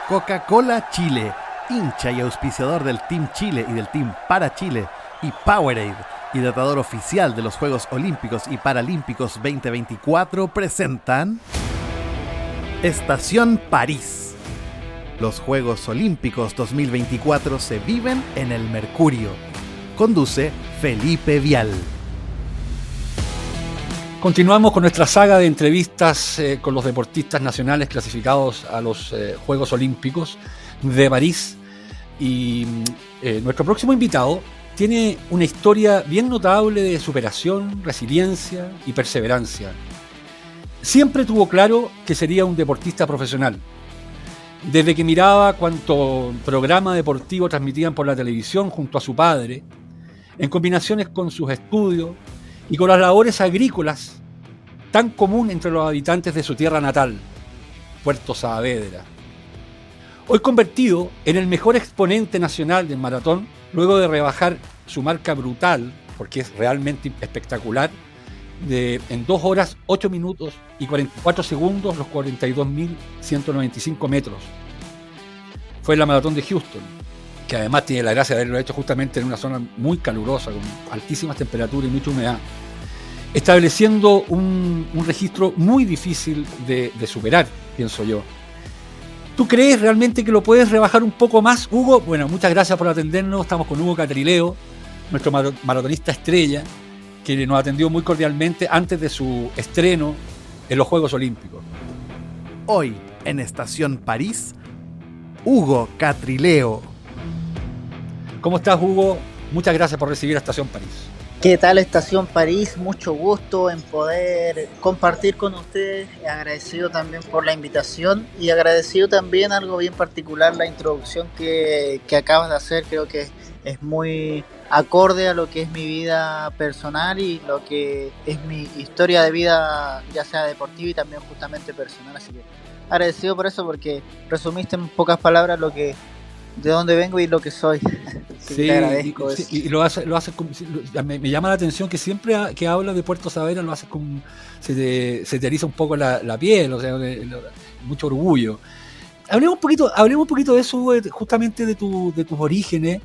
Coca-Cola Chile, hincha y auspiciador del Team Chile y del Team Para Chile, y Powerade, hidratador oficial de los Juegos Olímpicos y Paralímpicos 2024, presentan Estación París. Los Juegos Olímpicos 2024 se viven en el Mercurio. Conduce Felipe Vial. Continuamos con nuestra saga de entrevistas con los deportistas nacionales clasificados a los Juegos Olímpicos de París. Y nuestro próximo invitado tiene una historia bien notable de superación, resiliencia y perseverancia. Siempre tuvo claro que sería un deportista profesional. Desde que miraba cuánto programa deportivo transmitían por la televisión junto a su padre, en combinaciones con sus estudios y con las labores agrícolas tan común entre los habitantes de su tierra natal, Puerto Saavedra. Hoy convertido en el mejor exponente nacional del maratón, luego de rebajar su marca brutal, porque es realmente espectacular, en 2 horas, 8 minutos y 44 segundos los 42.195 metros. Fue la maratón de Houston, que además tiene la gracia de haberlo hecho justamente en una zona muy calurosa, con altísimas temperaturas y mucha humedad, estableciendo un registro muy difícil de superar, pienso yo. ¿Tú crees realmente que lo puedes rebajar un poco más, Hugo? Bueno, muchas gracias por atendernos. Estamos con Hugo Catrileo, nuestro maratonista estrella, que nos atendió muy cordialmente antes de su estreno en los Juegos Olímpicos. Hoy, en Estación París, Hugo Catrileo. ¿Cómo estás, Hugo? Muchas gracias por recibir a Estación París. ¿Qué tal, Estación París? Mucho gusto en poder compartir con ustedes. Agradecido también por la invitación y agradecido también algo bien particular, la introducción que acabas de hacer. Creo que es muy acorde a lo que es mi vida personal y lo que es mi historia de vida, ya sea deportiva y también justamente personal. Así que agradecido por eso, porque resumiste en pocas palabras de dónde vengo y lo que soy. Sí, te agradezco eso. Y lo hace me llama la atención que siempre que habla de Puerto Saavedra lo hace con se te eriza un poco la piel, o sea, mucho orgullo. Hablemos un poquito de eso, justamente de tus orígenes,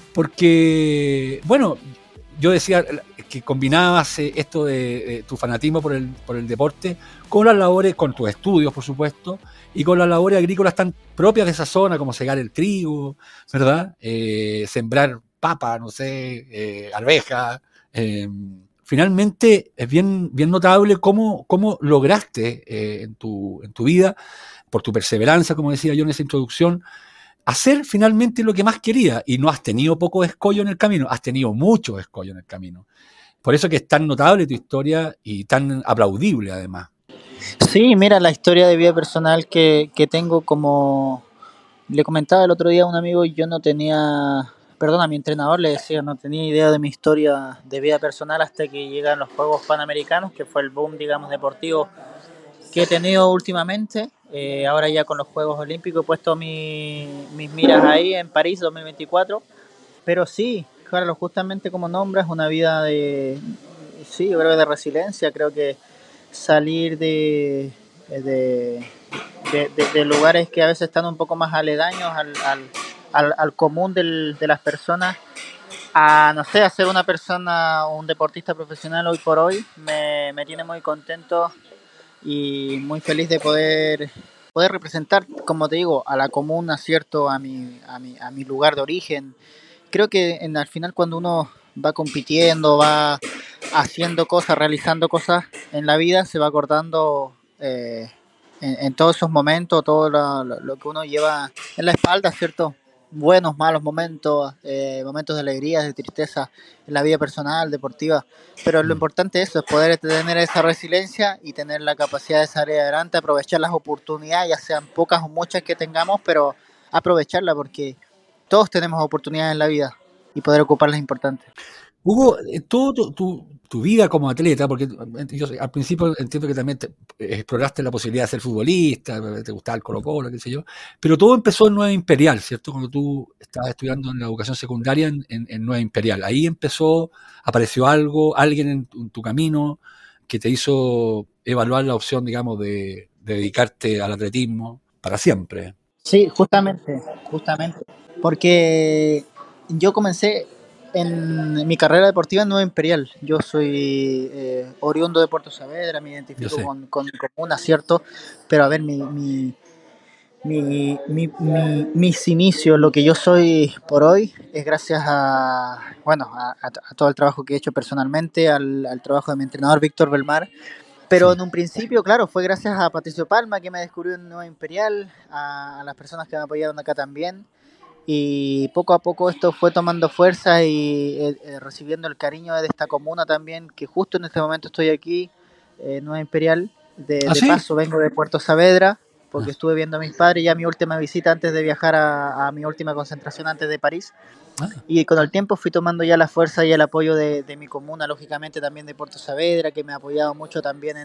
porque bueno, yo decía que combinabas esto de tu fanatismo por el deporte con las labores, con tus estudios, por supuesto, y con las labores agrícolas tan propias de esa zona, como segar el trigo, ¿verdad? Sembrar papa, no sé, arvejas. Finalmente es bien notable cómo lograste en tu vida, por tu perseverancia, como decía yo en esa introducción, hacer finalmente lo que más quería. Y no has tenido poco escollo en el camino, has tenido mucho escollo en el camino. Por eso que es tan notable tu historia y tan aplaudible además. Sí, mira, la historia de vida personal que tengo, como le comentaba el otro día a un amigo, yo no tenía, a mi entrenador le decía, no tenía idea de mi historia de vida personal hasta que llegan los Juegos Panamericanos, que fue el boom, digamos, deportivo que he tenido últimamente. Ahora ya con los Juegos Olímpicos he puesto mis miras ahí en París 2024, pero sí, claro, justamente como nombras, una vida sí, yo creo que de resiliencia. Creo que salir de lugares que a veces están un poco más aledaños al común de las personas, a, no sé, a ser una persona, un deportista profesional hoy por hoy, me tiene muy contento y muy feliz de poder representar, como te digo, a la comuna, ¿cierto? A mi lugar de origen. Creo que al final, cuando uno va compitiendo, va haciendo cosas, realizando cosas en la vida, se va acordando en todos esos momentos, todo lo que uno lleva en la espalda, ¿cierto? Buenos, malos momentos, momentos de alegría, de tristeza en la vida personal, deportiva. Pero lo importante es eso, es poder tener esa resiliencia y tener la capacidad de salir adelante, aprovechar las oportunidades, ya sean pocas o muchas que tengamos, pero aprovecharla, porque todos tenemos oportunidades en la vida y poder ocuparlas es importante. Hugo, todo tu vida como atleta, porque yo al principio entiendo que también exploraste la posibilidad de ser futbolista, te gustaba el Colo-Colo, qué sé yo, pero todo empezó en Nueva Imperial, ¿cierto? Cuando tú estabas estudiando en la educación secundaria en Nueva Imperial. Ahí apareció alguien en tu camino que te hizo evaluar la opción, digamos, de dedicarte al atletismo para siempre. Sí, justamente. Porque yo comencé en mi carrera deportiva en Nueva Imperial. Yo soy oriundo de Puerto Saavedra, me Yo identifico sé. con mi comuna, ¿cierto? Pero a ver, mis inicios, lo que yo soy por hoy, es gracias a, bueno, a todo el trabajo que he hecho personalmente, al trabajo de mi entrenador Víctor Belmar. Pero Sí. en un principio, claro, fue gracias a Patricio Palma que me descubrió en Nueva Imperial, a las personas que me apoyaron acá también. Y poco a poco esto fue tomando fuerza y recibiendo el cariño de esta comuna también, que justo en este momento estoy aquí, en Nueva Imperial. ¿Ah, De sí? paso vengo de Puerto Saavedra, porque Ah, estuve viendo a mis padres ya mi última visita antes de viajar a mi última concentración antes de París. ah. Y con el tiempo fui tomando ya la fuerza y el apoyo de mi comuna, lógicamente también de Puerto Saavedra, que me ha apoyado mucho también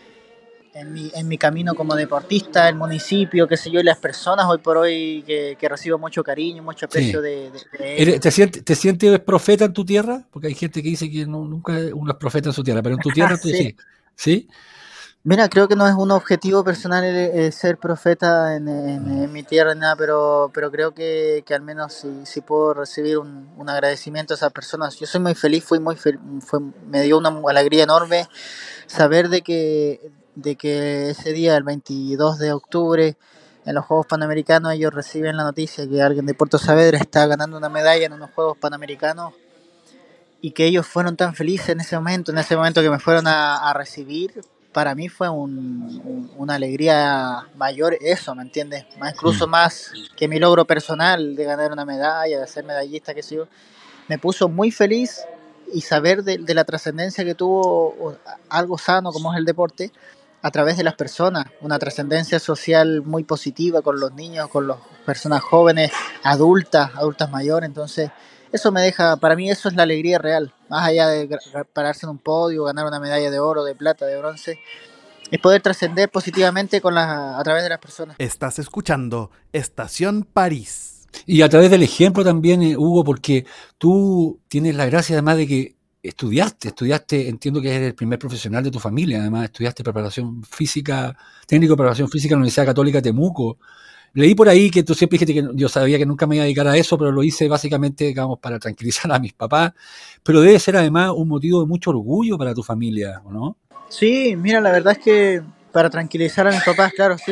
en mi camino como deportista, el municipio, qué sé yo, y las personas hoy por hoy que recibo mucho cariño, mucho aprecio Sí. de ellos. ¿Te sientes profeta en tu tierra? Porque hay gente que dice que nunca uno es profeta en su tierra, pero en tu tierra tú Sí. sí. ¿Sí? Mira, creo que no es un objetivo personal ser profeta Mm. en mi tierra ni nada, pero creo que al menos si puedo recibir un agradecimiento a esas personas. Yo soy muy feliz, me dio una alegría enorme saber de que ese día, el 22 de octubre, en los Juegos Panamericanos, ellos reciben la noticia que alguien de Puerto Saavedra está ganando una medalla en unos Juegos Panamericanos y que ellos fueron tan felices en ese momento que me fueron a recibir. Para mí fue una alegría mayor eso, ¿me entiendes? Más, incluso Mm. más que mi logro personal de ganar una medalla, de ser medallista, qué sé yo, me puso muy feliz y saber de la trascendencia que tuvo algo sano como es el deporte a través de las personas, una trascendencia social muy positiva con los niños, con las personas jóvenes, adultas mayores, entonces eso me deja, para mí eso es la alegría real, más allá de pararse en un podio, ganar una medalla de oro, de plata, de bronce, es poder trascender positivamente a través de las personas. Estás escuchando Estación París. Y a través del ejemplo también, Hugo, porque tú tienes la gracia además de que estudiaste, entiendo que eres el primer profesional de tu familia, además estudiaste preparación física, técnico de preparación física en la Universidad Católica de Temuco. Leí por ahí que tú siempre dijiste que yo sabía que nunca me iba a dedicar a eso, pero lo hice básicamente, digamos, para tranquilizar a mis papás. Pero debe ser además un motivo de mucho orgullo para tu familia, ¿o no? Sí, mira, la verdad es que para tranquilizar a mis papás, claro, sí,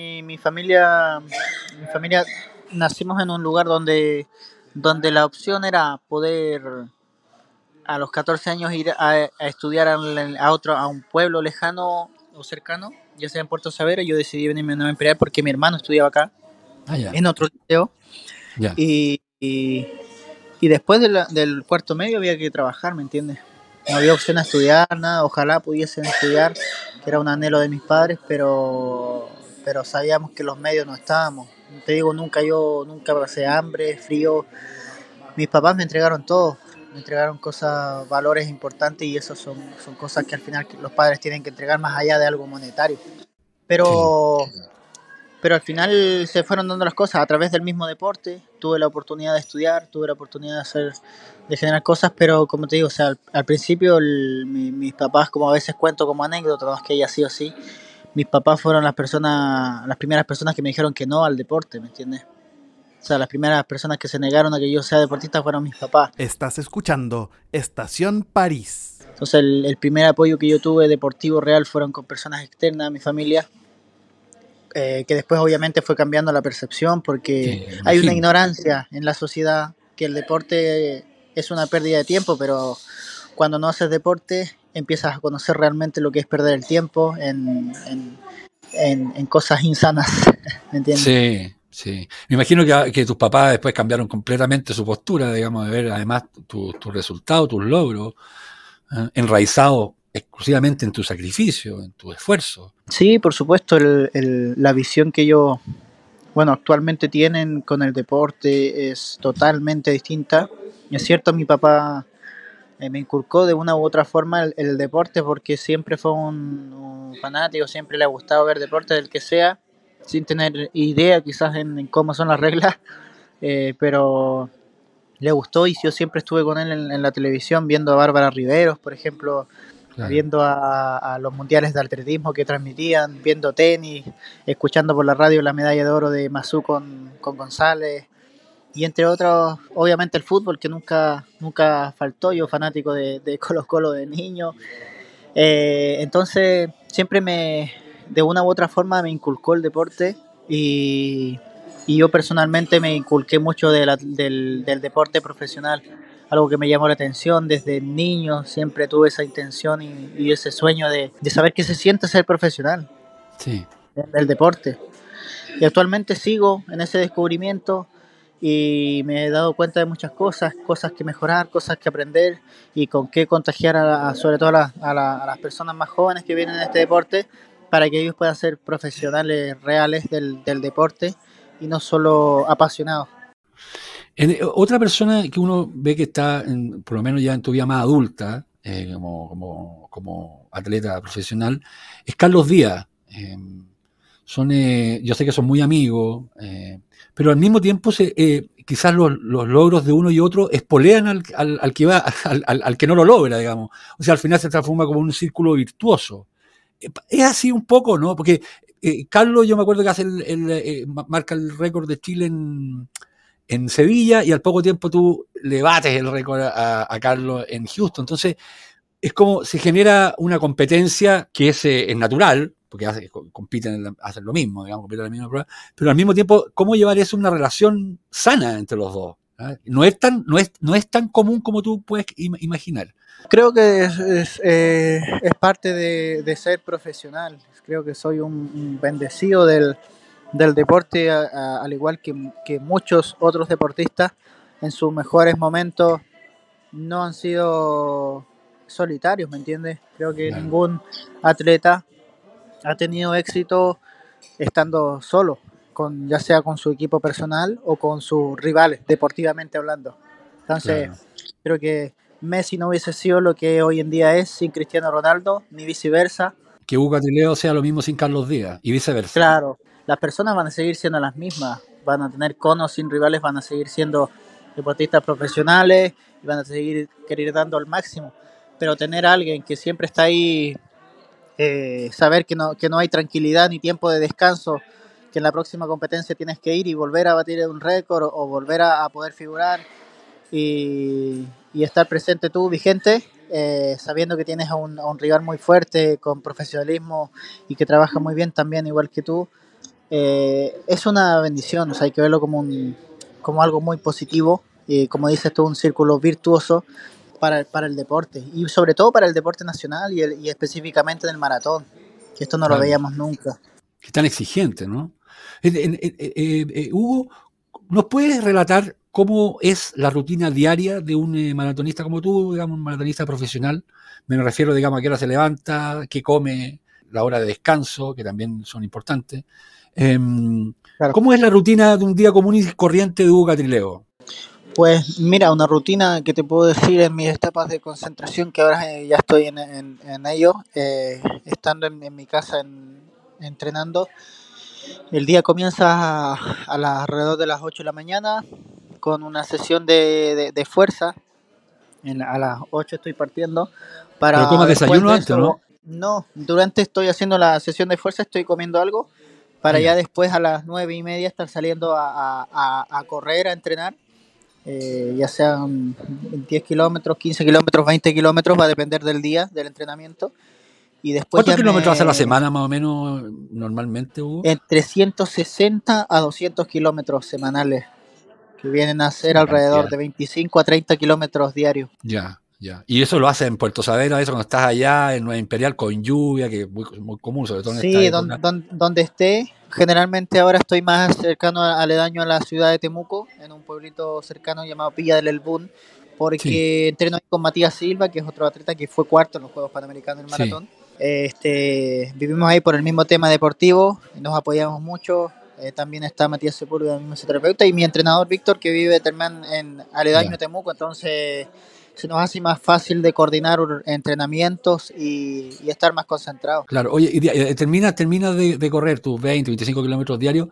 mi familia nacimos en un lugar donde la opción era poder a los 14 años ir a estudiar a un pueblo lejano o cercano, ya sea en Puerto Saavedra. Yo decidí venirme a Nueva Imperial porque mi hermano estudiaba acá, Ah, ya, en otro liceo, ya. y, y, y después del cuarto medio había que trabajar, ¿me entiendes? No había opción a estudiar, nada, ojalá pudiesen estudiar, que era un anhelo de mis padres, pero sabíamos que los medios no estábamos. Te digo, nunca pasé hambre, frío. Mis papás me entregaron todo, me entregaron cosas, valores importantes y eso son cosas que al final los padres tienen que entregar más allá de algo monetario. Sí. Pero pero al final se fueron dando las cosas a través del mismo deporte. Tuve la oportunidad de estudiar, tuve la oportunidad de generar cosas, pero como te digo, o sea, al principio mis papás, como a veces cuento como anécdota, no es que haya sido así, mis papás fueron las primeras personas que me dijeron que no al deporte, ¿me entiendes? O sea, las primeras personas que se negaron a que yo sea deportista fueron mis papás. Estás escuchando Estación París. Entonces el primer apoyo que yo tuve deportivo real fueron con personas externas a mi familia, que después obviamente fue cambiando la percepción porque Sí, me hay una imagino. ignorancia en la sociedad que el deporte es una pérdida de tiempo, pero cuando no haces deporte empiezas a conocer realmente lo que es perder el tiempo en cosas insanas, ¿me entiendes? Sí, sí. Me imagino que tus papás después cambiaron completamente su postura, digamos, de ver además tus resultados, tus logros, enraizados exclusivamente en tu sacrificio, en tu esfuerzo. Sí, por supuesto, la visión que ellos, bueno, actualmente tienen con el deporte es totalmente distinta. Es cierto, mi papá me inculcó de una u otra forma el deporte porque siempre fue un fanático, siempre le ha gustado ver deporte del que sea, sin tener idea quizás en cómo son las reglas, pero le gustó y yo siempre estuve con él en la televisión viendo a Bárbara Riveros, por ejemplo, Claro. viendo a los mundiales de atletismo que transmitían, viendo tenis, escuchando por la radio la medalla de oro de Mazú con González, y entre otros, obviamente el fútbol, que nunca faltó. Yo fanático de Colo Colo de niño. Entonces, siempre de una u otra forma me inculcó el deporte, y yo personalmente me inculqué mucho del deporte profesional, algo que me llamó la atención desde niño. Siempre tuve esa intención y ese sueño de saber qué se siente ser profesional Sí. del deporte. Y actualmente sigo en ese descubrimiento y me he dado cuenta de muchas cosas, cosas que mejorar, cosas que aprender y con qué contagiar sobre todo a las personas más jóvenes que vienen a este deporte, para que ellos puedan ser profesionales reales del deporte y no solo apasionados. Otra persona que uno ve que está, por lo menos ya en tu vida más adulta, como atleta profesional, es Carlos Díaz. Yo sé que son muy amigos, pero al mismo tiempo quizás los logros de uno y otro espolean al que va, al que no lo logra, digamos. O sea, al final se transforma como un círculo virtuoso. Es así un poco, ¿no? Porque Carlos, yo me acuerdo que marca el récord de Chile en Sevilla, y al poco tiempo tú le bates el récord a Carlos en Houston. Entonces, es como se genera una competencia que es natural, porque compiten, hacen lo mismo, digamos, compiten la misma prueba, pero al mismo tiempo, ¿cómo llevar eso a una relación sana entre los dos? No es tan común como tú puedes imaginar. Creo que es parte de ser profesional. Creo que soy un bendecido del deporte, al igual que muchos otros deportistas. En sus mejores momentos no han sido solitarios, ¿me entiendes? Creo que Claro. ningún atleta ha tenido éxito estando solo, ya sea con su equipo personal o con sus rivales, deportivamente hablando. Entonces, Claro. creo que Messi no hubiese sido lo que hoy en día es sin Cristiano Ronaldo, ni viceversa. Que Hugo Catileo sea lo mismo sin Carlos Díaz, y viceversa. Claro, las personas van a seguir siendo las mismas, van a tener conos sin rivales, van a seguir siendo deportistas profesionales y van a seguir querer dando al máximo. Pero tener a alguien que siempre está ahí, saber que no hay tranquilidad ni tiempo de descanso, que en la próxima competencia tienes que ir y volver a batir un récord o volver a poder figurar y estar presente tú, vigente, sabiendo que tienes a un rival muy fuerte, con profesionalismo y que trabaja muy bien también, igual que tú. Es una bendición. O sea, hay que verlo como algo muy positivo, y como dices tú, un círculo virtuoso para el deporte, y sobre todo para el deporte nacional y específicamente en el maratón, que esto no Claro. lo veíamos nunca. Es tan exigente, ¿no? Hugo, ¿nos puedes relatar cómo es la rutina diaria de un maratonista como tú, digamos, un maratonista profesional? Me refiero, digamos, a qué hora se levanta, qué come, la hora de descanso, que también son importantes. Claro. ¿Cómo es la rutina de un día común y corriente de Hugo Catrileo? Pues mira, una rutina que te puedo decir en mis etapas de concentración, que ahora ya estoy en ello, estando en mi casa entrenando. El día comienza alrededor de las 8 de la mañana con una sesión de fuerza. A las 8 estoy partiendo. ¿Pero tomas desayuno antes, no? No, durante estoy haciendo la sesión de fuerza, estoy comiendo algo para ya después a las 9:30 estar saliendo a correr, a entrenar. Ya sean 10 kilómetros, 15 kilómetros, 20 kilómetros, va a depender del día, del entrenamiento. Y después ¿Cuántos kilómetros hace a la semana más o menos normalmente, Hugo? Entre 160 a 200 kilómetros semanales, que vienen a ser alrededor de 25 a 30 kilómetros diarios. Ya. Y eso lo haces en Puerto Saavedra, eso cuando estás allá en Nueva Imperial con lluvia, que es muy, muy común, sobre todo en esta época. Donde esté. Generalmente ahora estoy más cercano aledaño a la ciudad de Temuco, en un pueblito cercano llamado Villa del Elbún, porque entreno con Matías Silva, que es otro atleta que fue cuarto en los Juegos Panamericanos del Maratón. Vivimos ahí por el mismo tema deportivo, nos apoyamos mucho. También está Matías Sepúlveda, el mismo fisioterapeuta, y mi entrenador Víctor, que vive también en aledaño a Temuco. Entonces se nos hace más fácil de coordinar entrenamientos y estar más concentrados. Claro, oye, y terminas de correr tus 20, 25 kilómetros diarios,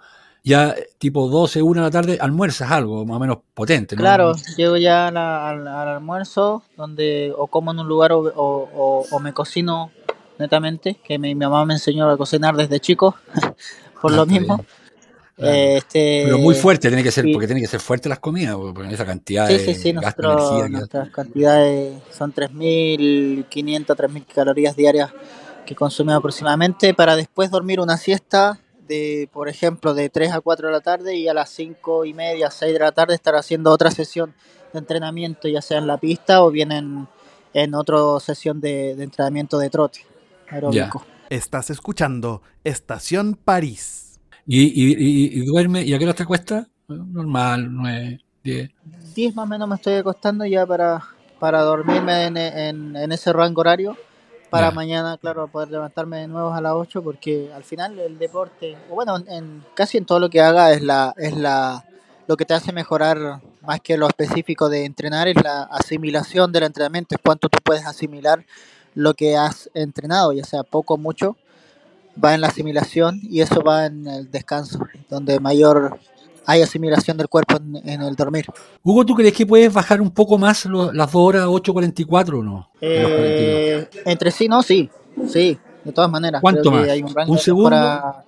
ya tipo 12, 1 de la tarde, almuerzas algo más o menos potente, ¿no? Claro, llego ya al almuerzo, donde o como en un lugar o me cocino netamente, que mi mamá me enseñó a cocinar desde chico, por Ah, lo está mismo. bien, claro. Pero muy fuerte tiene que ser, Y porque tiene que ser fuerte las comidas, porque esa cantidad sí, sí, sí, de gasto de energía que hace. nuestras cantidades son 3.500, 3.000 calorías diarias que consumimos aproximadamente para después dormir una siesta de, por ejemplo, de 3 a 4 de la tarde y a las 5:30, 6 de la tarde estar haciendo otra sesión de entrenamiento, ya sea en la pista o bien en otra sesión de entrenamiento de trote Ya. aeróbico. Estás escuchando Estación París. Y duerme, ¿y a qué hora te acuestas? Normal, 9, 10. 10 más o menos me estoy acostando ya para dormirme en ese rango horario, para Ya. mañana, claro, poder levantarme de nuevo a las 8 porque al final el deporte, o bueno, casi en todo lo que haga lo que te hace mejorar más que lo específico de entrenar, es la asimilación del entrenamiento, es cuánto tú puedes asimilar lo que has entrenado, ya sea poco o mucho, va en la asimilación y eso va en el descanso, donde mayor hay asimilación del cuerpo en el dormir. Hugo, ¿tú crees que puedes bajar un poco más las 2 horas 8:44 o no? En los 42. Entre sí, no, sí, sí, de todas maneras, creo ¿Cuánto que hay más? un rango ¿Un de segundo? mejora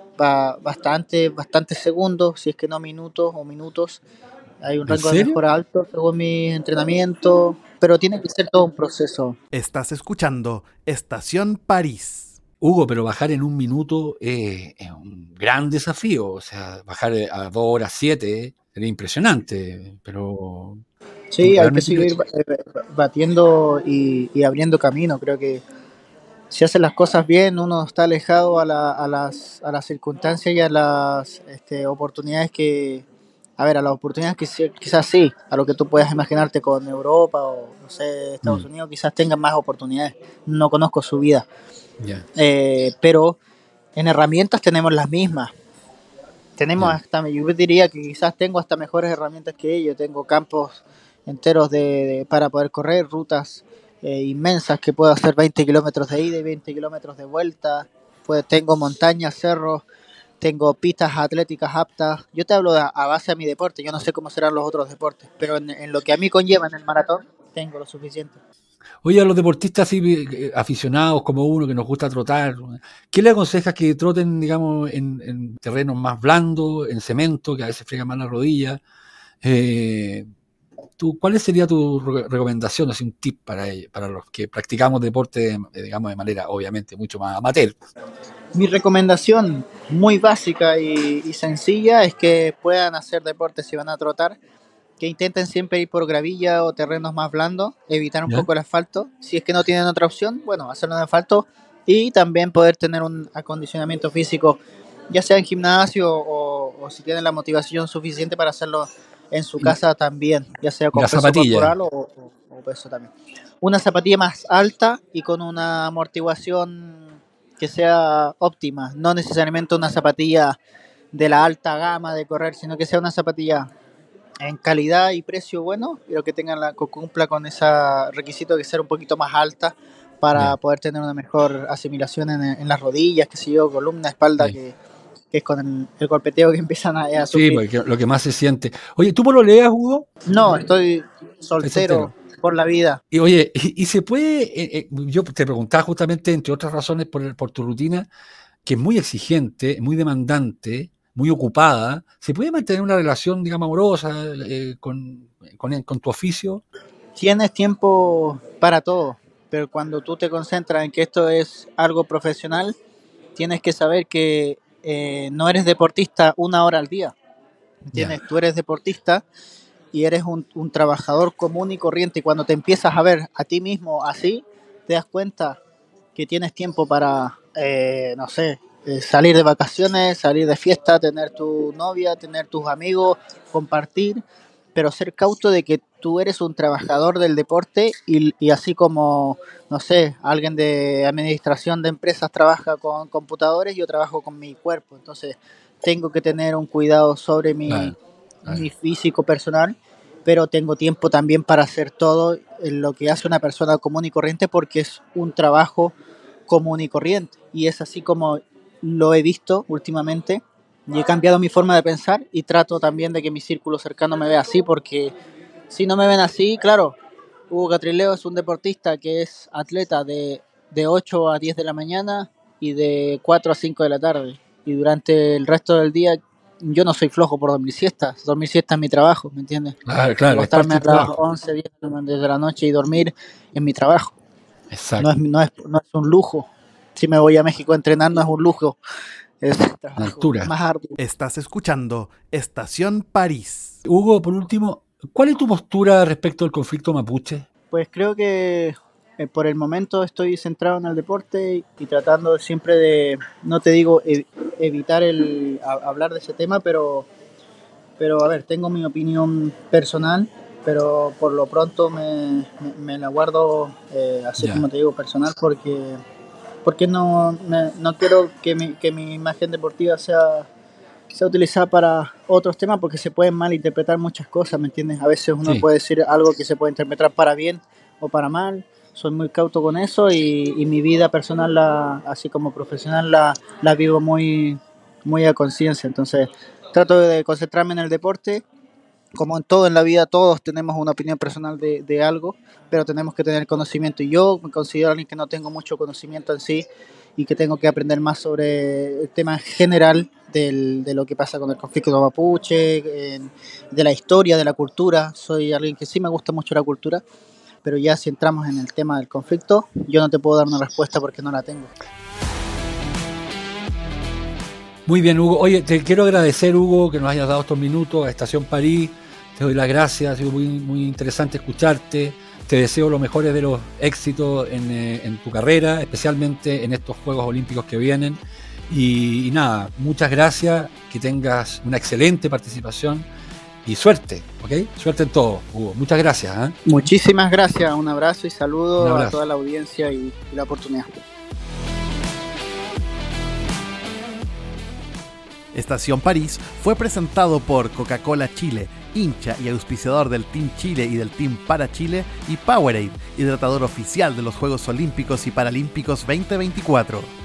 bastante segundos, si es que no minutos o minutos, hay un ¿En rango de serio? mejora alto según mi entrenamiento, pero tiene que ser todo un proceso. Estás escuchando Estación París. Hugo, pero bajar en un minuto es un gran desafío. O sea, bajar a 2 horas 7 sería impresionante. Pero tú Sí, hay que realmente seguir batiendo y abriendo camino, creo que si hace las cosas bien, uno está alejado a las circunstancias y a las oportunidades a las oportunidades que quizás sí, a lo que tú puedas imaginarte con Europa o, no sé, Estados Mm, Unidos, quizás tengan más oportunidades. No conozco su vida, ya, pero en herramientas tenemos las mismas. Tenemos ya. hasta, yo diría que quizás tengo hasta mejores herramientas que ellos. Tengo campos enteros para poder correr, rutas inmensas que puedo hacer 20 kilómetros de ida y 20 kilómetros de vuelta. Pues tengo montañas, cerros, tengo pistas atléticas aptas. Yo te hablo a base de mi deporte, yo no sé cómo serán los otros deportes, pero en lo que a mí conlleva en el maratón, tengo lo suficiente. Oye, a los deportistas así, aficionados como uno que nos gusta trotar, ¿qué le aconsejas que troten, digamos, en terrenos más blandos, en cemento, que a veces friegan más las rodillas? Eh, ¿Cuál sería tu recomendación, así un tip para los que practicamos deporte, digamos, de manera obviamente mucho más amateur? Mi recomendación muy básica y sencilla es que puedan hacer deporte si van a trotar, que intenten siempre ir por gravilla o terrenos más blandos, evitar un ¿Ya? poco el asfalto. Si es que no tienen otra opción, bueno, hacerlo en asfalto y también poder tener un acondicionamiento físico, ya sea en gimnasio o si tienen la motivación suficiente para hacerlo en su Y la, casa también, ya sea y la con peso zapatilla, corporal o peso también. Una zapatilla más alta y con una amortiguación que sea óptima, no necesariamente una zapatilla de la alta gama de correr, sino que sea una zapatilla en calidad y precio bueno, pero que tengan que cumpla con ese requisito de ser un poquito más alta ya, para poder tener una mejor asimilación en las rodillas, qué sé yo, columna, espalda, sí. que es con el golpeteo que empiezan a Sí, sufrir. porque lo que más se siente. Oye, ¿tú pololeas, Hugo? No, estoy ¿Estás soltero soltero? por la vida. Y oye, y se puede, yo te preguntaba justamente, entre otras razones, por tu rutina, que es muy exigente, muy demandante, muy ocupada. ¿Se puede mantener una relación, digamos, amorosa con tu oficio? Tienes tiempo para todo, pero cuando tú te concentras en que esto es algo profesional, tienes que saber que no eres deportista 1 hora al día. Ya, ¿Entiendes? Tú eres deportista y eres un trabajador común y corriente. Y cuando te empiezas a ver a ti mismo así, te das cuenta que tienes tiempo para, no sé, salir de vacaciones, salir de fiesta, tener tu novia, tener tus amigos, compartir, pero ser cauto de que tú eres un trabajador del deporte y así como, no sé, alguien de administración de empresas trabaja con computadores, yo trabajo con mi cuerpo. Entonces, tengo que tener un cuidado sobre claro, mi claro. físico personal, pero tengo tiempo también para hacer todo en lo que hace una persona común y corriente porque es un trabajo común y corriente. Y es así como lo he visto últimamente Y he cambiado mi forma de pensar y trato también de que mi círculo cercano me vea así, porque si no me ven así, claro, Hugo Catrileo es un deportista que es atleta de 8 a 10 de la mañana y de 4 a 5 de la tarde. Y durante el resto del día yo no soy flojo por dormir siestas. Dormir siesta es mi trabajo, ¿me entiendes? Claro, claro, es parte Acostarme a del las trabajo. 11 10 de la noche y dormir es mi trabajo. Exacto, No es un lujo. Si me voy a México a entrenar no es un lujo, es un la trabajo altura. más arduo. Estás escuchando Estación París. Hugo, por último, ¿cuál es tu postura respecto al conflicto mapuche? Pues creo que por el momento estoy centrado en el deporte y tratando siempre de, no te digo evitar hablar de ese tema, pero a ver, tengo mi opinión personal, pero por lo pronto me la guardo así Ya, como te digo personal porque no quiero que mi imagen deportiva sea utilizada para otros temas porque se pueden malinterpretar muchas cosas, ¿me entiendes? A veces uno sí. puede decir algo que se puede interpretar para bien o para mal. Soy muy cauto con eso y mi vida personal, así como profesional, la vivo muy a conciencia. Entonces, trato de concentrarme en el deporte. Como en todo en la vida, todos tenemos una opinión personal de algo, pero tenemos que tener conocimiento. Y yo me considero alguien que no tengo mucho conocimiento en sí y que tengo que aprender más sobre el tema general de lo que pasa con el conflicto mapuche, de la historia, de la cultura. Soy alguien que sí me gusta mucho la cultura, pero ya si entramos en el tema del conflicto, yo no te puedo dar una respuesta porque no la tengo. Muy bien, Hugo. Oye, te quiero agradecer, Hugo, que nos hayas dado estos minutos a Estación París. Te doy las gracias, ha sido muy interesante escucharte. Te deseo los mejores de los éxitos en tu carrera, especialmente en estos Juegos Olímpicos que vienen. Y nada, muchas gracias, que tengas una excelente participación y suerte, ¿ok? Suerte en todo, Hugo. Muchas gracias. ¿Eh? Muchísimas gracias, un abrazo y Un saludo a abrazo. toda la audiencia y la oportunidad. Estación París fue presentado por Coca-Cola Chile, hincha y auspiciador del Team Chile y del Team Para Chile, y Powerade, hidratador oficial de los Juegos Olímpicos y Paralímpicos 2024.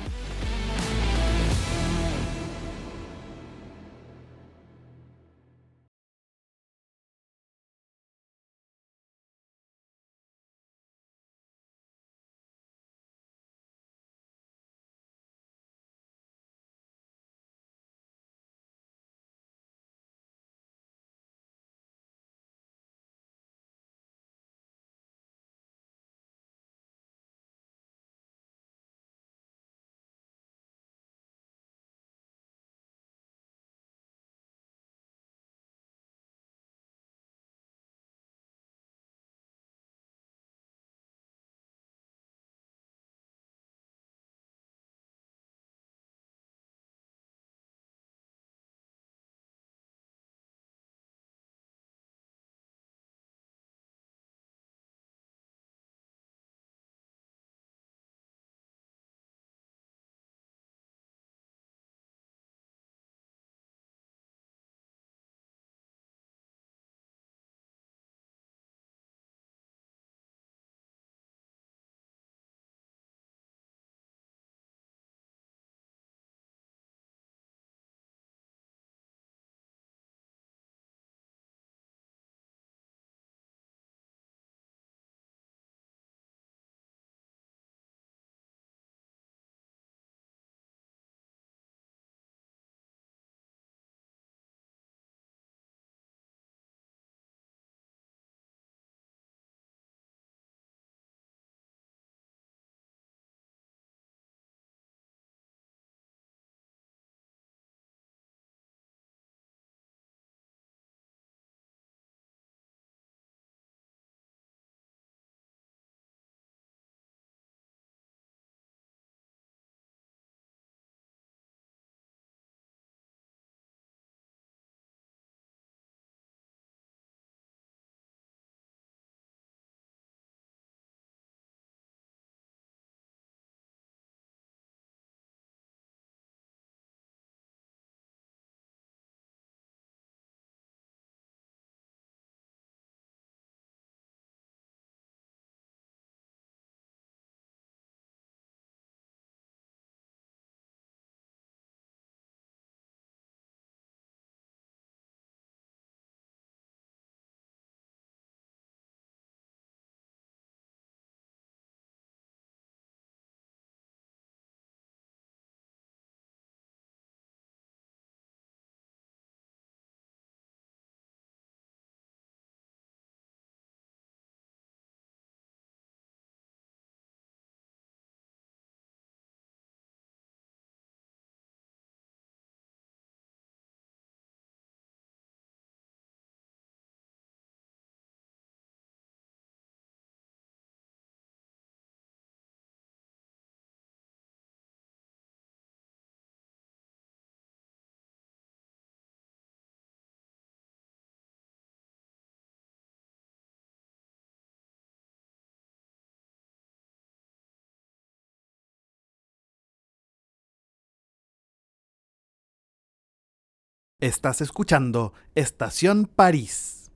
Estás escuchando Estación París.